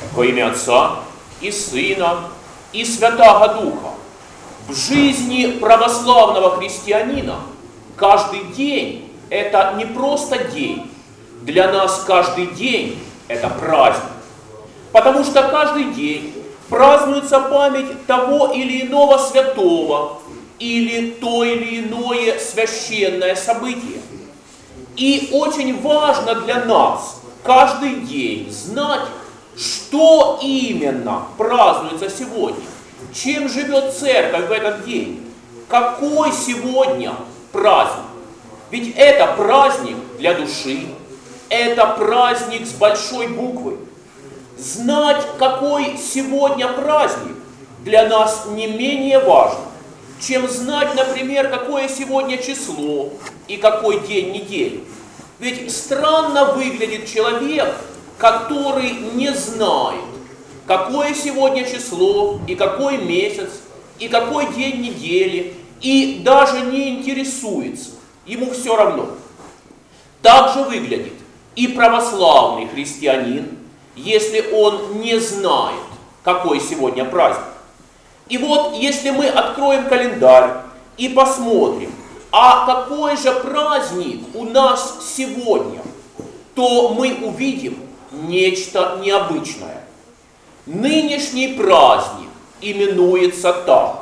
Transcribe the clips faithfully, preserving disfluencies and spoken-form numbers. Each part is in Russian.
Во имя Отца и Сына и Святаго Духа. В жизни православного христианина каждый день – это не просто день. Для нас каждый день – это праздник. Потому что каждый день празднуется память того или иного святого или то или иное священное событие. И очень важно для нас каждый день знать, что именно празднуется сегодня, чем живет церковь в этот день, какой сегодня праздник. Ведь это праздник для души, это праздник с большой буквы. Знать, какой сегодня праздник, для нас не менее важно, чем знать, например, какое сегодня число и какой день недели. Ведь странно выглядит человек, который не знает, какое сегодня число и какой месяц и какой день недели, и даже не интересуется, ему все равно. Так же выглядит и православный христианин, если он не знает, какой сегодня праздник. И вот, если мы откроем календарь и посмотрим, а какой же праздник у нас сегодня, то мы увидим нечто необычное. Нынешний праздник именуется так: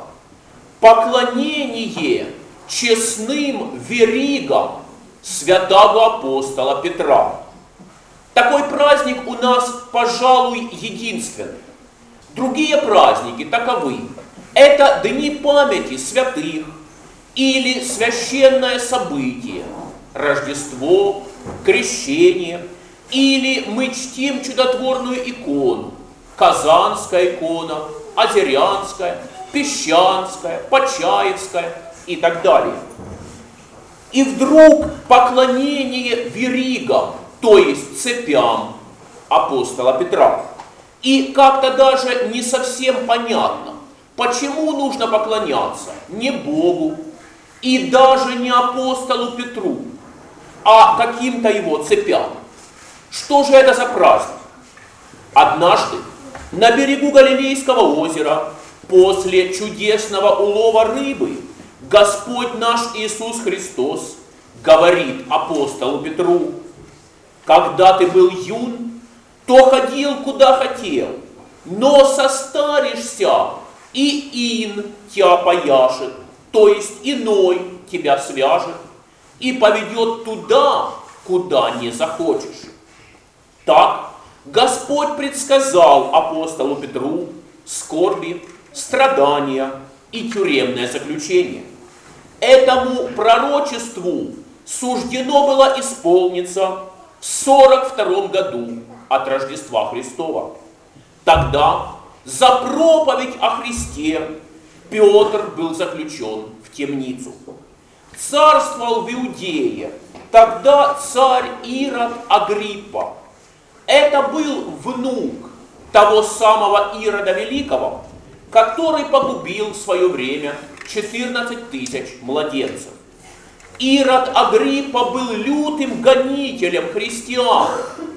поклонение честным веригам святого апостола Петра. Такой праздник у нас, пожалуй, единственный. Другие праздники таковы. Это дни памяти святых или священное событие, Рождество, Крещение, или мы чтим чудотворную икону, Казанская икона, Озерянская, Песчанская, Почаевская и так далее. И вдруг поклонение веригам, то есть цепям апостола Петра. И как-то даже не совсем понятно, почему нужно поклоняться не Богу и даже не апостолу Петру, а каким-то его цепям. Что же это за праздник? Однажды на берегу Галилейского озера после чудесного улова рыбы Господь наш Иисус Христос говорит апостолу Петру: когда ты был юн, то ходил куда хотел, но состаришься, и ин тебя пояшет, то есть иной тебя свяжет, и поведет туда, куда не захочешь. Так Господь предсказал апостолу Петру скорби, страдания и тюремное заключение. Этому пророчеству суждено было исполниться в сорок втором году от Рождества Христова. Тогда за проповедь о Христе Петр был заключен в темницу. Царствовал в Иудее тогда царь Ирод Агриппа. Это был внук того самого Ирода Великого, который погубил в свое время четырнадцать тысяч младенцев. Ирод Агриппа был лютым гонителем христиан.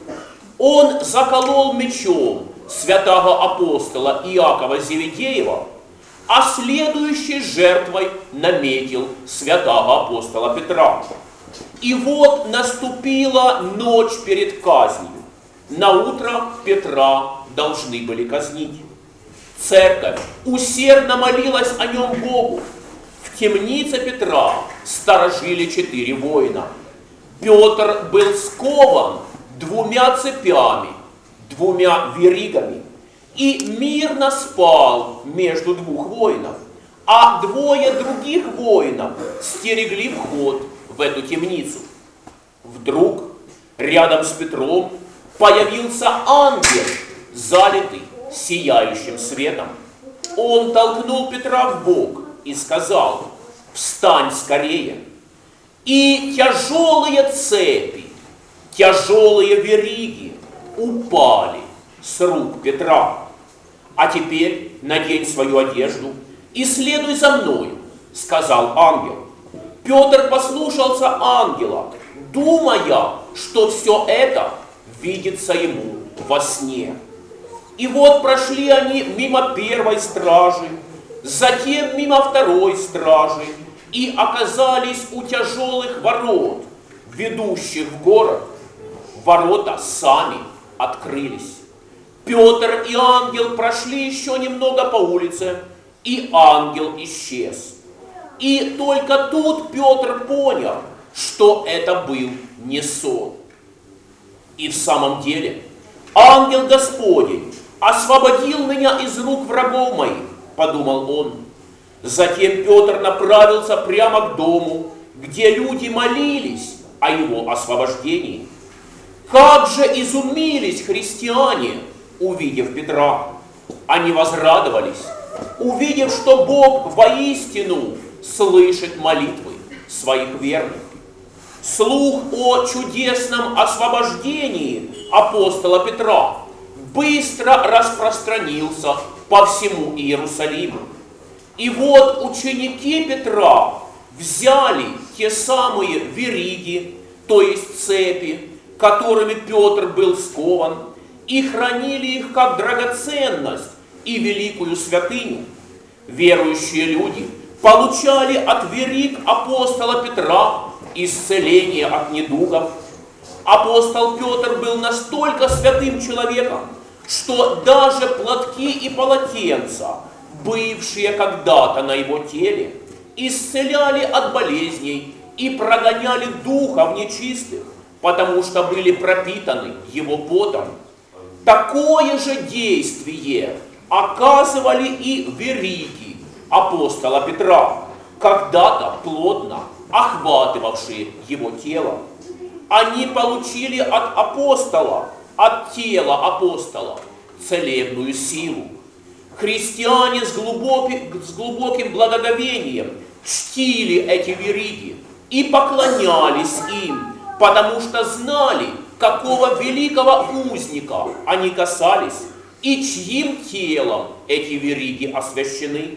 Он заколол мечом святого апостола Иакова Зеведеева, а следующей жертвой наметил святого апостола Петра. И вот наступила ночь перед казнью. Наутро Петра должны были казнить. Церковь усердно молилась о нем Богу. В темнице Петра сторожили четыре воина. Петр был скован двумя цепями, двумя веригами, и мирно спал между двух воинов, а двое других воинов стерегли вход в эту темницу. Вдруг рядом с Петром появился ангел, залитый сияющим светом. Он толкнул Петра в бок и сказал: «Встань скорее!» И тяжелые цепи, тяжелые вериги упали с рук Петра. «А теперь надень свою одежду и следуй за мною», — сказал ангел. Петр послушался ангела, думая, что все это видится ему во сне. И вот прошли они мимо первой стражи, затем мимо второй стражи, и оказались у тяжелых ворот, ведущих в город. Ворота сами открылись. Петр и ангел прошли еще немного по улице, и ангел исчез. И только тут Петр понял, что это был не сон. И в самом деле ангел Господень освободил меня из рук врагов моих, подумал он. Затем Петр направился прямо к дому, где люди молились о его освобождении. Как же изумились христиане, увидев Петра! Они возрадовались, увидев, что Бог воистину слышит молитвы своих верных. Слух о чудесном освобождении апостола Петра быстро распространился по всему Иерусалиму. И вот ученики Петра взяли те самые вериги, то есть цепи, которыми Петр был скован, и хранили их как драгоценность и великую святыню. Верующие люди получали от вериг апостола Петра исцеление от недугов. Апостол Петр был настолько святым человеком, что даже платки и полотенца, бывшие когда-то на его теле, исцеляли от болезней и прогоняли духов нечистых, потому что были пропитаны его потом. Такое же действие оказывали и вериги апостола Петра, когда-то плотно охватывавшие его тело. Они получили от апостола, от тела апостола, целебную силу. Христиане с глубоким, с глубоким благоговением чтили эти вериги и поклонялись им, потому что знали, какого великого узника они касались и чьим телом эти вериги освящены.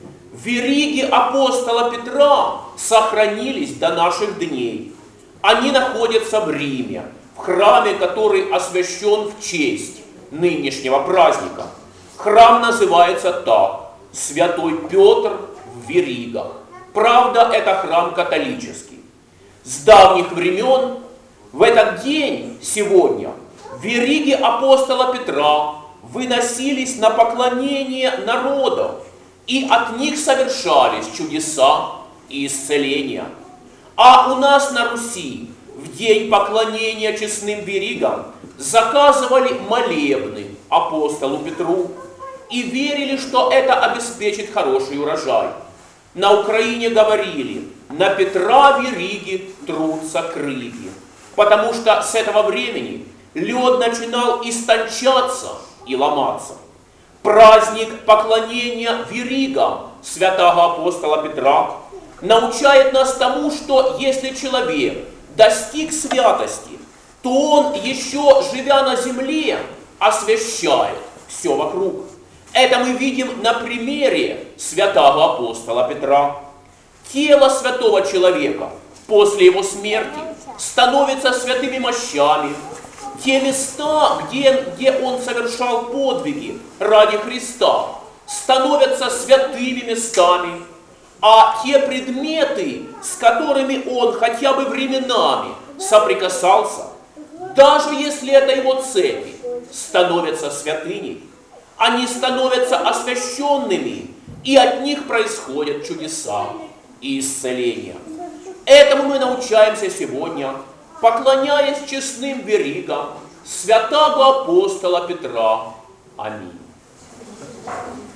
Вериги апостола Петра сохранились до наших дней. Они находятся в Риме, в храме, который освящен в честь нынешнего праздника. Храм называется так: Святой Петр в веригах. Правда, это храм католический. С давних времен в этот день, сегодня, вериги апостола Петра выносились на поклонение народов, и от них совершались чудеса и исцеления. А у нас на Руси в день поклонения честным веригам заказывали молебны апостолу Петру и верили, что это обеспечит хороший урожай. На Украине говорили: на Петра вериги трутся крылья, потому что с этого времени лед начинал истончаться и ломаться. Праздник поклонения веригам святого апостола Петра научает нас тому, что если человек достиг святости, то он, еще живя на земле, освящает все вокруг. Это мы видим на примере святого апостола Петра. Тело святого человека после его смерти становится святыми мощами. Те места, где, где он совершал подвиги ради Христа, становятся святыми местами. А те предметы, с которыми он хотя бы временами соприкасался, даже если это его цепи, становятся святыней. Они становятся освященными, и от них происходят чудеса и исцеления. Этому мы научаемся сегодня, поклоняясь честным веригам святого апостола Петра. Аминь.